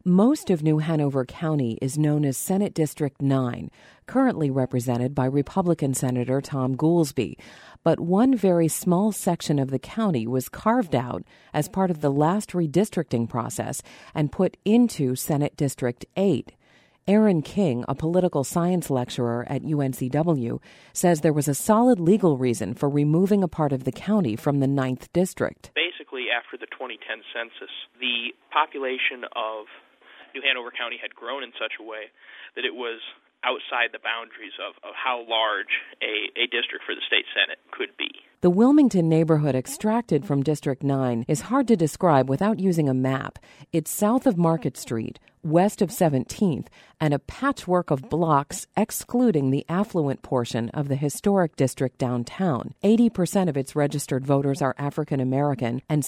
Most of New Hanover County is known as Senate District 9, currently represented by Republican Senator Tom Goolsbee. But one very small section of the county was carved out as part of the last redistricting process and put into Senate District 8. Aaron King, a political science lecturer at UNCW, says there was a solid legal reason for removing a part of the county from the 9th District. Basically, after the 2010 census, the population of New Hanover County had grown in such a way that it was outside the boundaries of how large a district for the state Senate could be. The Wilmington neighborhood extracted from District 9 is hard to describe without using a map. It's south of Market Street, west of 17th, and a patchwork of blocks excluding the affluent portion of the historic district downtown. 80% of its registered voters are African American and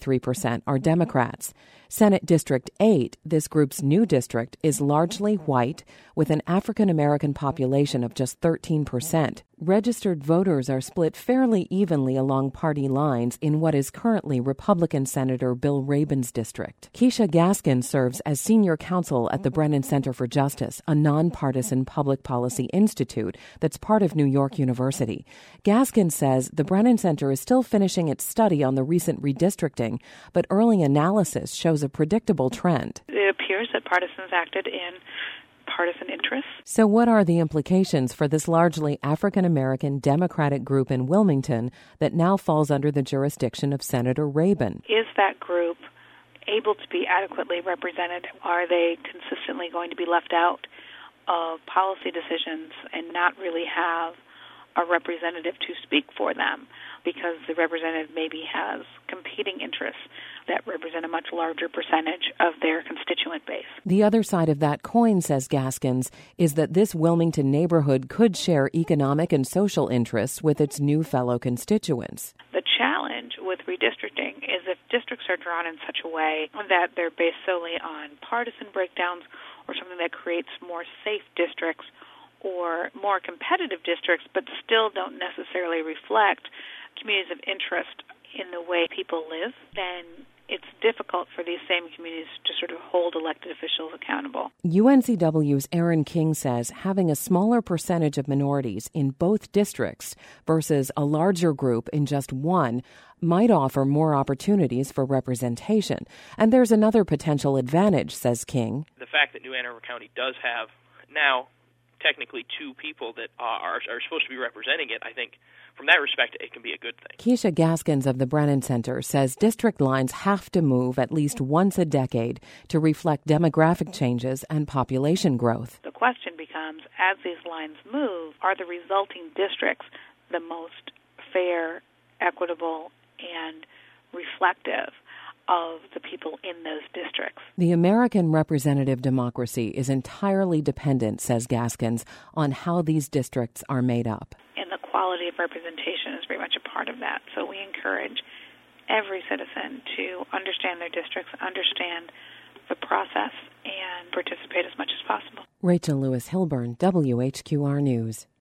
73% are Democrats. Senate District 8, this group's new district, is largely white with an African American population of just 13%. Registered voters are split fairly evenly along party lines in what is currently Republican Senator Bill Rabin's district. Keisha Gaskin serves as senior counsel at the Brennan Center for Justice, a nonpartisan public policy institute that's part of New York University. Gaskin says the Brennan Center is still finishing its study on the recent redistricting, but early analysis shows a predictable trend. It appears that partisans acted in partisan interests. So what are the implications for this largely African-American Democratic group in Wilmington that now falls under the jurisdiction of Senator Rabin? Is that group able to be adequately represented? Are they consistently going to be left out of policy decisions and not really have a representative to speak for them because the representative maybe has competing interests that represent a much larger percentage of their constituent base? The other side of that coin, says Gaskins, is that this Wilmington neighborhood could share economic and social interests with its new fellow constituents. The challenge with redistricting is if districts are drawn in such a way that they're based solely on partisan breakdowns or something that creates more safe districts or more competitive districts but still don't necessarily reflect communities of interest in the way people live, then it's difficult for these same communities to sort of hold elected officials accountable. UNCW's Aaron King says having a smaller percentage of minorities in both districts versus a larger group in just one might offer more opportunities for representation. And there's another potential advantage, says King. The fact that New Hanover County does have now technically two people that are supposed to be representing it, I think from that respect, it can be a good thing. Keisha Gaskins of the Brennan Center says district lines have to move at least once a decade to reflect demographic changes and population growth. The question becomes, as these lines move, are the resulting districts the most fair, equitable, and reflective of the people in those districts? The American representative democracy is entirely dependent, says Gaskins, on how these districts are made up. And the quality of representation is very much a part of that. So we encourage every citizen to understand their districts, understand the process, and participate as much as possible. Rachel Lewis Hilburn, WHQR News.